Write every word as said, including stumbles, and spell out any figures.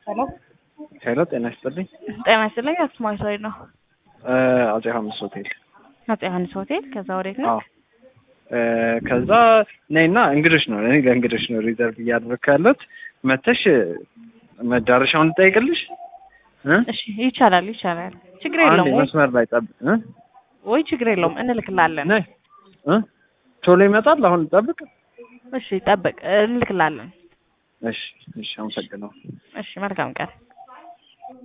ሄሎ ሄሎ ጤና ይስጥልኝ። ጤና ይስጥልኝ። አስማይ ሳይድ ነው። አጼ ዮሐንስ ሆቴል። አጼ ዮሐንስ ሆቴል። ከዛ ወዴት ነው? አዎ ከዛ ነይና እንግዶች ነው እኔ ለእንግዶች ነው ሪዘርቭ እያደረኩ ያለሁት። መተሽ መዳረሻውን ልጠይቅልሽ? እሺ ይቻላል ይቻላል። ችግር የለውም። አንዴ መስመር ላይ ጠብቅ እ ወይ ችግር የለውም እንልክላለን። ነይ እ ቶሎ ይመጣል። አሁን ልጠብቅ? እሺ ጠብቅ እንልክላለን። እሺ እሺ አመሰግናለሁ። እሺ መልካም ቀን።